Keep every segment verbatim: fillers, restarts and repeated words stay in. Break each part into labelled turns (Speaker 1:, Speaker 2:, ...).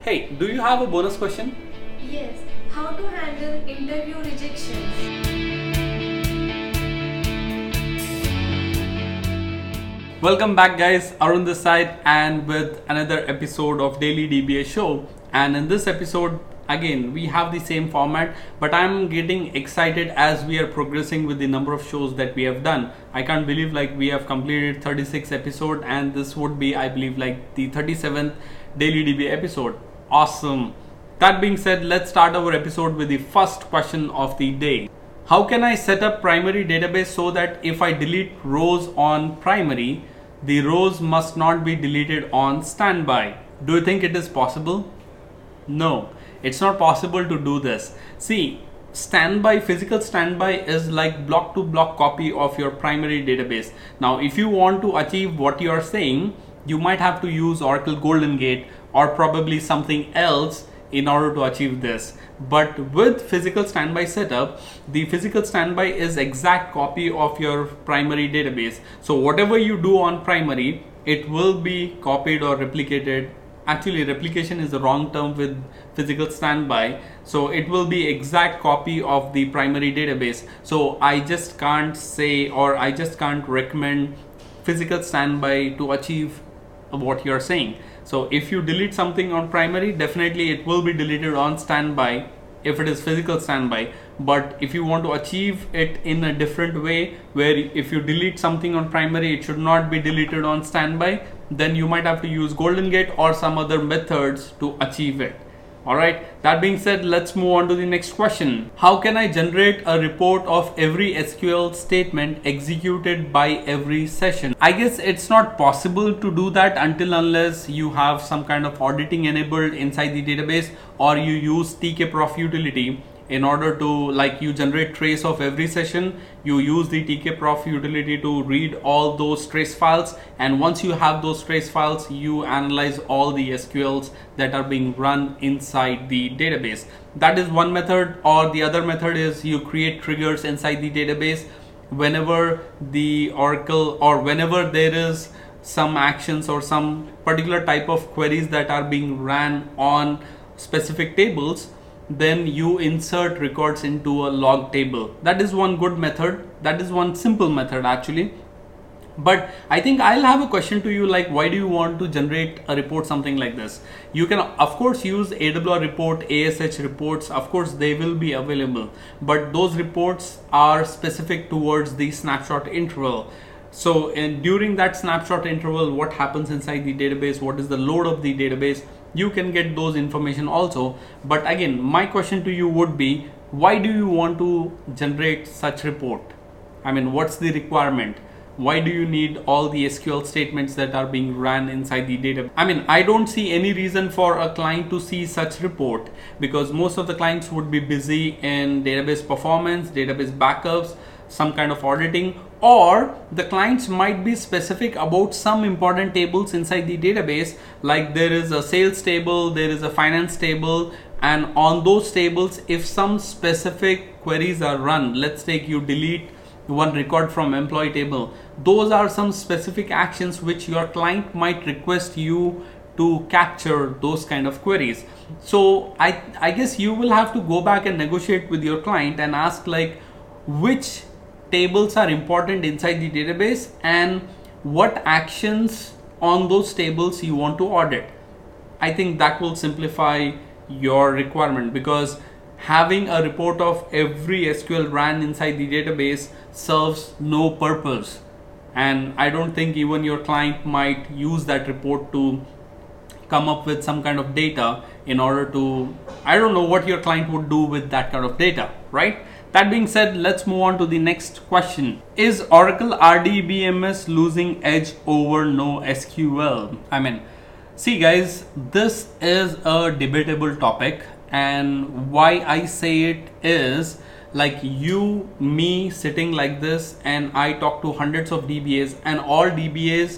Speaker 1: Hey, do you have a bonus question?
Speaker 2: Yes, how to handle interview rejections.
Speaker 1: Welcome back guys, Arun this side and with another episode of Daily D B A Show. And in this episode, again, we have the same format, but I'm getting excited as we are progressing with the number of shows that we have done. I can't believe like we have completed thirty-six episodes and this would be, I believe, like the thirty-seventh Daily D B A episode. Awesome. That being said, let's start our episode with the first question of the day. How can I set up primary database so that if I delete rows on primary, the rows must not be deleted on standby? Do you think it is possible? No, it's not possible to do this. See, standby, physical standby is like block to block copy of your primary database. Now, if you want to achieve what you are saying, you might have to use Oracle Golden Gate or probably something else in order to achieve this. But with physical standby setup, the physical standby is exact copy of your primary database. So whatever you do on primary, it will be copied or replicated. Actually, replication is the wrong term with physical standby. So it will be exact copy of the primary database. So I just can't say, or I just can't recommend physical standby to achieve what you're saying. So if you delete something on primary, definitely it will be deleted on standby if it is physical standby. But if you want to achieve it in a different way, where if you delete something on primary, it should not be deleted on standby, then you might have to use Golden Gate or some other methods to achieve it. Alright, that being said, let's move on to the next question. How can I generate a report of every S Q L statement executed by every session? I guess it's not possible to do that until unless you have some kind of auditing enabled inside the database, or you use tkprof utility in order to, like, you generate trace of every session. You use the tkprof utility to read all those trace files, and once you have those trace files, you analyze all the S Q Ls that are being run inside the database. That is one method. Or the other method is you create triggers inside the database whenever the Oracle, or whenever there is some actions or some particular type of queries that are being ran on specific tables, then you insert records into a log table. That is one good method. That is one simple method actually. But I think I'll have a question to you, like, why do you want to generate a report something like this? You can of course use A W R report, A S H reports, of course they will be available, but those reports are specific towards the snapshot interval. So and during that snapshot interval, what happens inside the database, what is the load of the database, you can get those information also. But again, my question to you would be, why do you want to generate such report? I mean, what's the requirement? Why do you need all the S Q L statements that are being ran inside the data? I mean, I don't see any reason for a client to see such report, because most of the clients would be busy in database performance, database backups, some kind of auditing, or the clients might be specific about some important tables inside the database, like there is a sales table, there is a finance table, and on those tables, if some specific queries are run, let's take you delete one record from employee table, those are some specific actions which your client might request you to capture those kind of queries. So I, I guess you will have to go back and negotiate with your client and ask, like, which tables are important inside the database and what actions on those tables you want to audit. I think that will simplify your requirement, because having a report of every S Q L ran inside the database serves no purpose, and I don't think even your client might use that report to come up with some kind of data in order to, I don't know what your client would do with that kind of data, right? That being said, let's move on to the next question. Is Oracle R D B M S losing edge over NoSQL? I mean, see guys, this is a debatable topic, and why I say it is, like, you, me sitting like this, and I talk to hundreds of D B As, and all D B As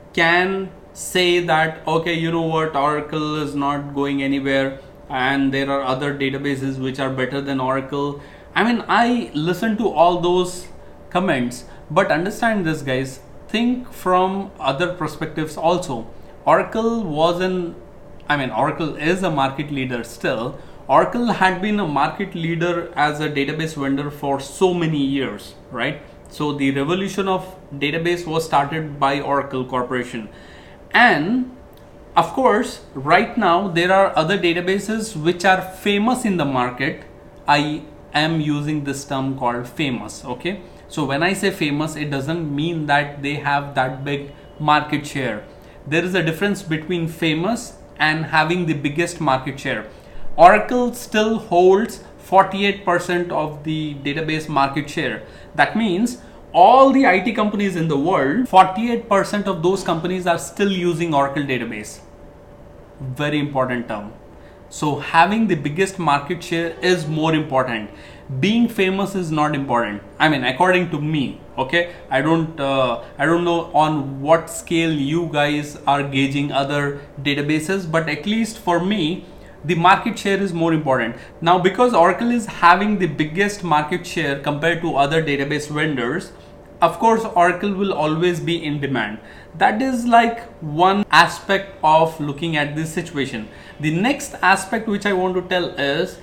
Speaker 1: can say that, okay, you know what, Oracle is not going anywhere and there are other databases which are better than Oracle. I mean, I listen to all those comments, but understand this guys, think from other perspectives also. Oracle was an I mean, Oracle is a market leader still. Oracle had been a market leader as a database vendor for so many years, right? So the revolution of database was started by Oracle Corporation. And of course, right now there are other databases which are famous in the market. I am using this term called famous, okay? So when I say famous, it doesn't mean that they have that big market share. There is a difference between famous and having the biggest market share. Oracle still holds forty-eight percent of the database market share. That means all the I T companies in the world, forty-eight percent of those companies are still using Oracle database. Very important term. So having the biggest market share is more important. Being famous is not important. I mean, according to me, okay? I don't, uh, I don't know on what scale you guys are gauging other databases, but at least for me, the market share is more important. Now, because Oracle is having the biggest market share compared to other database vendors, of course, Oracle will always be in demand. That is like one aspect of looking at this situation. The next aspect which I want to tell is,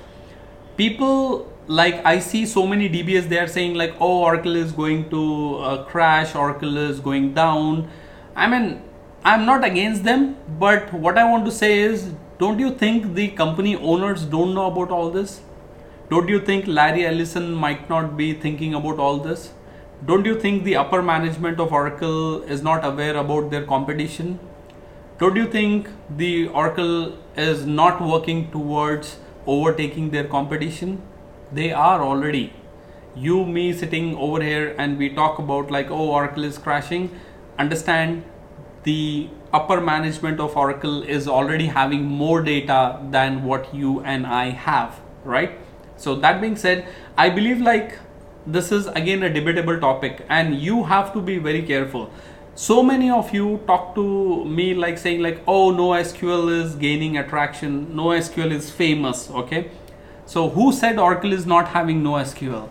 Speaker 1: people, like I see so many D B S, they are saying like, oh, Oracle is going to uh, crash, Oracle is going down. I mean, I'm not against them, but what I want to say is, don't you think the company owners don't know about all this? Don't you think Larry Ellison might not be thinking about all this? Don't you think the upper management of Oracle is not aware about their competition? Don't you think the Oracle is not working towards overtaking their competition? They are already. You, me sitting over here and we talk about like, oh, Oracle is crashing. Understand, the upper management of Oracle is already having more data than what you and I have, right? So that being said, I believe like this is again a debatable topic and you have to be very careful. So many of you talk to me like saying like, oh, NoSQL is gaining attraction, NoSQL is famous, okay? So who said Oracle is not having NoSQL?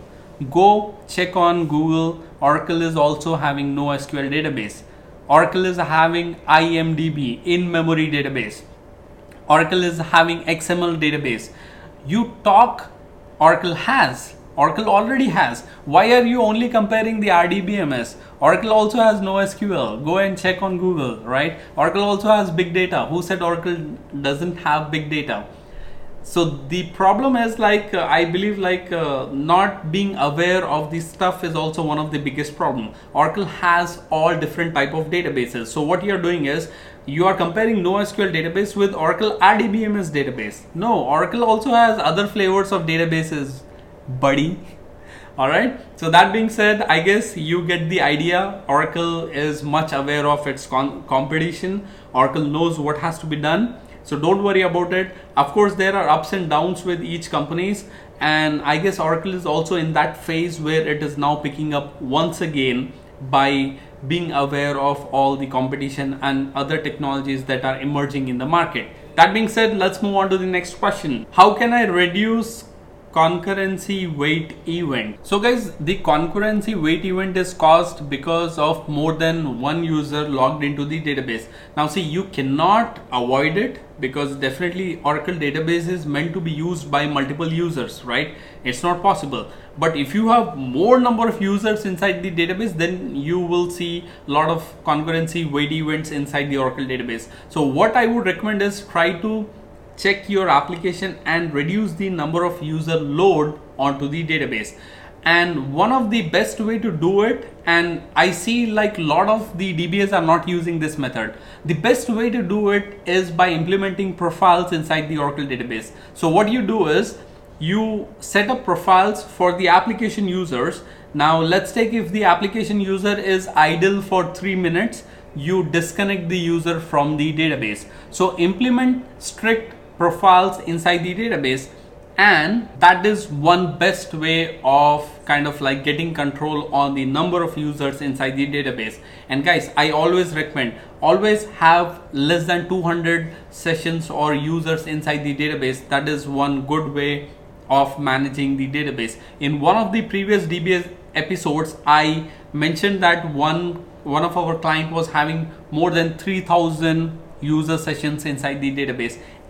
Speaker 1: Go check on Google. Oracle is also having NoSQL database. Oracle is having I M D B, in-memory database. Oracle is having X M L database. You talk, Oracle has. Oracle already has. Why are you only comparing the R D B M S? Oracle also has NoSQL. Go and check on Google, right? Oracle also has big data. Who said Oracle doesn't have big data? So the problem is like, uh, I believe like uh, not being aware of this stuff is also one of the biggest problem. Oracle has all different type of databases. So what you're doing is, you are comparing NoSQL database with Oracle R D B M S database. No, Oracle also has other flavors of databases, buddy. Alright, so that being said, I guess you get the idea. Oracle is much aware of its competition. Oracle knows what has to be done. So don't worry about it. Of course, there are ups and downs with each companies. And I guess Oracle is also in that phase where it is now picking up once again by being aware of all the competition and other technologies that are emerging in the market. That being said, let's move on to the next question. How can I reduce concurrency wait event? So guys, the concurrency wait event is caused because of more than one user logged into the database. Now see, you cannot avoid it because definitely Oracle database is meant to be used by multiple users, right? It's not possible. But if you have more number of users inside the database, then you will see a lot of concurrency wait events inside the Oracle database. So what I would recommend is try to check your application and reduce the number of user load onto the database. And one of the best way to do it, and I see like a lot of the D B S are not using this method. The best way to do it is by implementing profiles inside the Oracle database. So what you do is, you set up profiles for the application users. Now let's take, if the application user is idle for three minutes, you disconnect the user from the database. So implement strict profiles inside the database, and that is one best way of kind of like getting control on the number of users inside the database. And guys, I always recommend, always have less than two hundred sessions or users inside the database. That is one good way of managing the database. In one of the previous D B S episodes, I mentioned that one one of our client was having more than three thousand user sessions inside the database.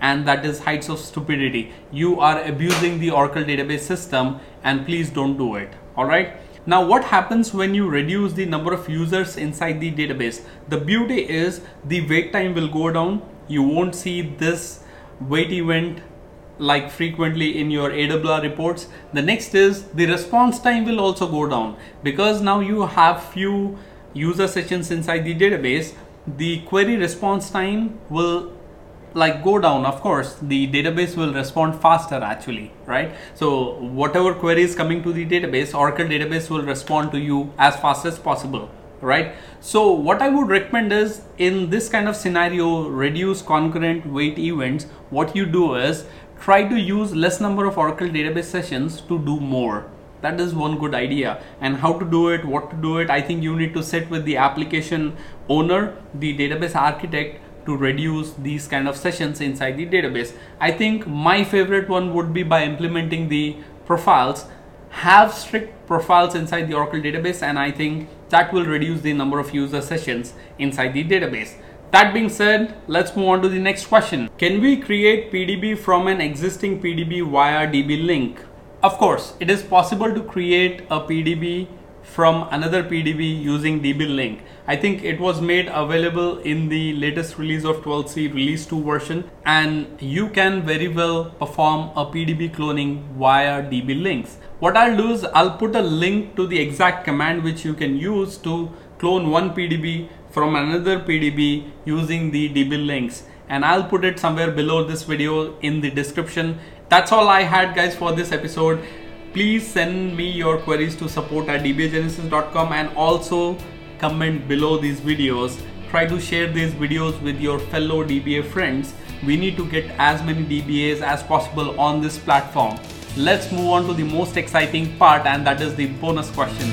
Speaker 1: and that is heights of stupidity. You are abusing the Oracle database system, and please don't do it. All right. Now, what happens when you reduce the number of users inside the database? The beauty is the wait time will go down. You won't see this wait event like frequently in your A W R reports. The next is the response time will also go down, because now you have few user sessions inside the database. The query response time will like go down. Of course, the database will respond faster actually, right? So whatever query is coming to the database, Oracle database will respond to you as fast as possible, right? So what I would recommend is, in this kind of scenario, reduce concurrent wait events. What you do is try to use less number of Oracle database sessions to do more. That is one good idea. And how to do it, what to do it, I think you need to sit with the application owner, the database architect, to reduce these kind of sessions inside the database. I think my favorite one would be by implementing the profiles. Have strict profiles inside the Oracle database, and I think that will reduce the number of user sessions inside the database. That being said, let's move on to the next question. Can we create P D B from an existing P D B via D B link? Of course, it is possible to create a P D B from another P D B using D B link. I think it was made available in the latest release of twelve C release two version, and you can very well perform a P D B cloning via D B links. What I'll do is I'll put a link to the exact command which you can use to clone one P D B from another P D B using the D B links, and I'll put it somewhere below this video in the description. That's all I had, guys, for this episode. Please send me your queries to support at d b a genesis dot com, and also comment below these videos. Try to share these videos with your fellow D B A friends. We need to get as many D B As as possible on this platform. Let's move on to the most exciting part, and that is the bonus question.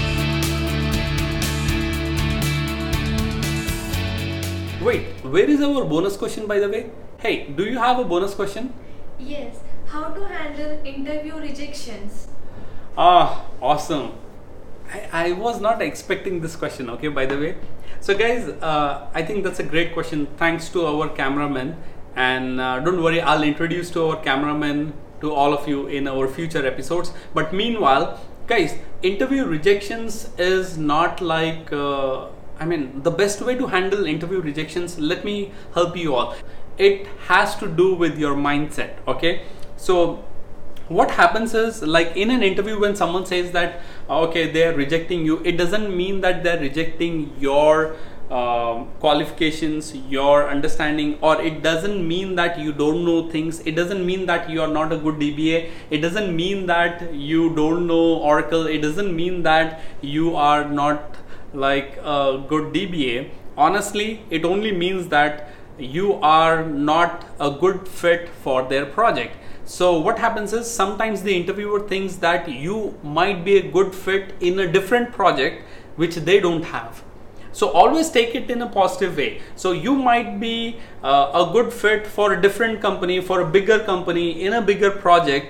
Speaker 1: Wait, where is our bonus question, by the way? Hey, do you have a bonus question?
Speaker 2: Yes. How to handle interview rejections?
Speaker 1: Ah, awesome. I, I was not expecting this question, okay, by the way. So guys, uh, I think that's a great question. Thanks to our cameraman. And uh, don't worry, I'll introduce to our cameraman to all of you in our future episodes. But meanwhile, guys, interview rejections is not like, uh, I mean, the best way to handle interview rejections, let me help you all. It has to do with your mindset, okay? So what happens is, like in an interview, when someone says that, okay, they're rejecting you, it doesn't mean that they're rejecting your um, qualifications, your understanding, or it doesn't mean that you don't know things. It doesn't mean that you are not a good D B A. It doesn't mean that you don't know Oracle. It doesn't mean that you are not like a good D B A. Honestly, it only means that you are not a good fit for their project. So what happens is, sometimes the interviewer thinks that you might be a good fit in a different project which they don't have. So always take it in a positive way. So you might be uh, a good fit for a different company, for a bigger company in a bigger project,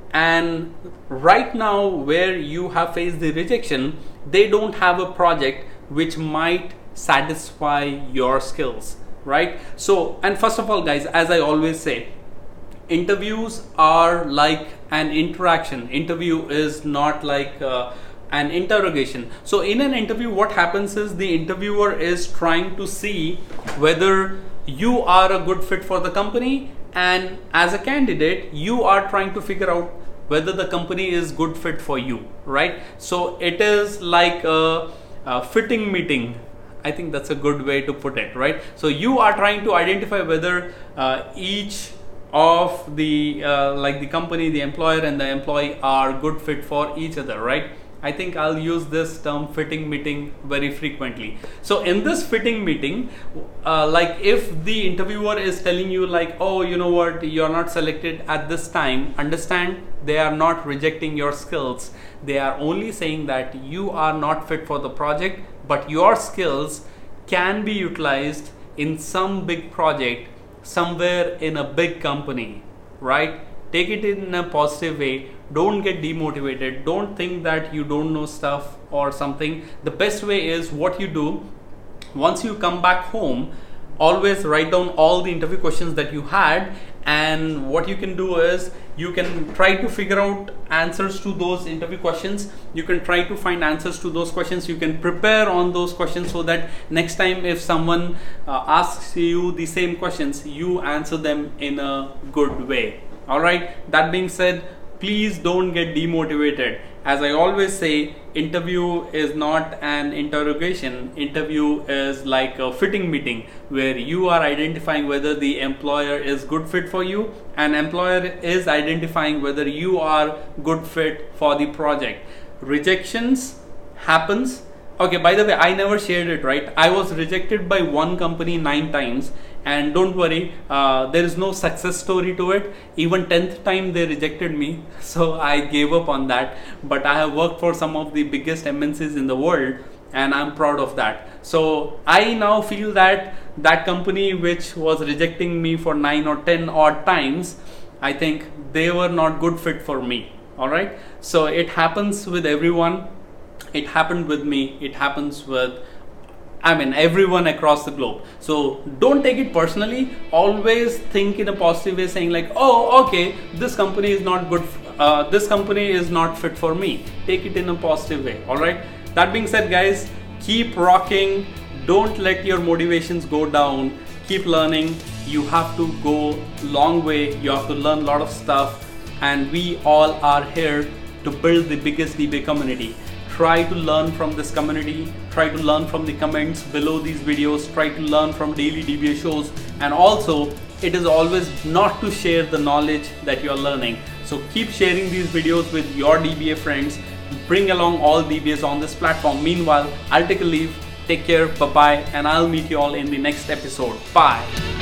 Speaker 1: and right now where you have faced the rejection, they don't have a project which might satisfy your skills, right? So, and first of all, guys, as I always say, interviews are like an interaction. Interview is not like uh, an interrogation. So in an interview, what happens is, the interviewer is trying to see whether you are a good fit for the company, and as a candidate, you are trying to figure out whether the company is good fit for you, right? So it is like a, a fitting meeting. I think that's a good way to put it, right? So you are trying to identify whether uh, each of the uh, like the company, the employer and the employee are good fit for each other, right? I think I'll use this term fitting meeting very frequently. So in this fitting meeting, uh, like if the interviewer is telling you like, oh, you know what, you're not selected at this time, understand, they are not rejecting your skills. They are only saying that you are not fit for the project, but your skills can be utilized in some big project somewhere in a big company, right? Take it in a positive way. Don't get demotivated. Don't think that you don't know stuff or something. The best way is, what you do once you come back home, always write down all the interview questions that you had, and what you can do is you can try to figure out answers to those interview questions. You can try to find answers to those questions. You can prepare on those questions so that next time if someone uh, asks you the same questions, you answer them in a good way. All right, that being said, please don't get demotivated. As I always say, interview is not an interrogation. Interview is like a fitting meeting where you are identifying whether the employer is good fit for you, and employer is identifying whether you are good fit for the project. Rejections happens. Okay, by the way, I never shared it, right? I was rejected by one company nine times, and don't worry, uh, there is no success story to it. Even tenth time they rejected me, so I gave up on that. But I have worked for some of the biggest M N Cs in the world, and I'm proud of that. So I now feel that that company which was rejecting me for nine or ten odd times, I think they were not good fit for me. All right, so it happens with everyone. It happened with me. It happens with, I mean, everyone across the globe. So don't take it personally. Always think in a positive way, saying like, oh, okay, this company is not good. Uh, this company is not fit for me. Take it in a positive way. All right. That being said, guys, keep rocking. Don't let your motivations go down. Keep learning. You have to go long way. You have to learn a lot of stuff. And we all are here to build the biggest D B A community. Try to learn from this community, try to learn from the comments below these videos, try to learn from daily D B A shows, and also it is always not to share the knowledge that you are learning. So keep sharing these videos with your D B A friends, bring along all D B As on this platform. Meanwhile, I'll take a leave, take care, bye bye, and I'll meet you all in the next episode. Bye.